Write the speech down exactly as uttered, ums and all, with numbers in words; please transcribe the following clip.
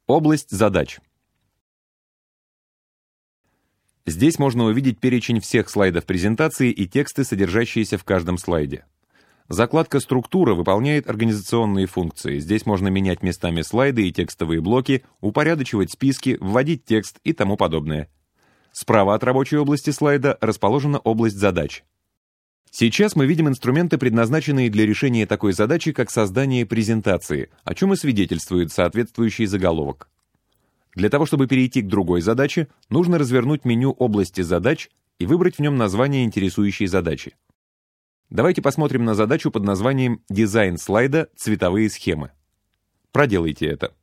Область задач. Здесь можно увидеть перечень всех слайдов презентации и тексты, содержащиеся в каждом слайде. Закладка «Структура» выполняет организационные функции. Здесь можно менять местами слайды и текстовые блоки, упорядочивать списки, вводить текст и тому подобное. Справа от рабочей области слайда расположена область задач. Сейчас мы видим инструменты, предназначенные для решения такой задачи, как создание презентации, о чем и свидетельствует соответствующий заголовок. Для того, чтобы перейти к другой задаче, нужно развернуть меню области задач и выбрать в нем название интересующей задачи. Давайте посмотрим на задачу под названием «Дизайн слайда. Цветовые схемы». Проделайте это.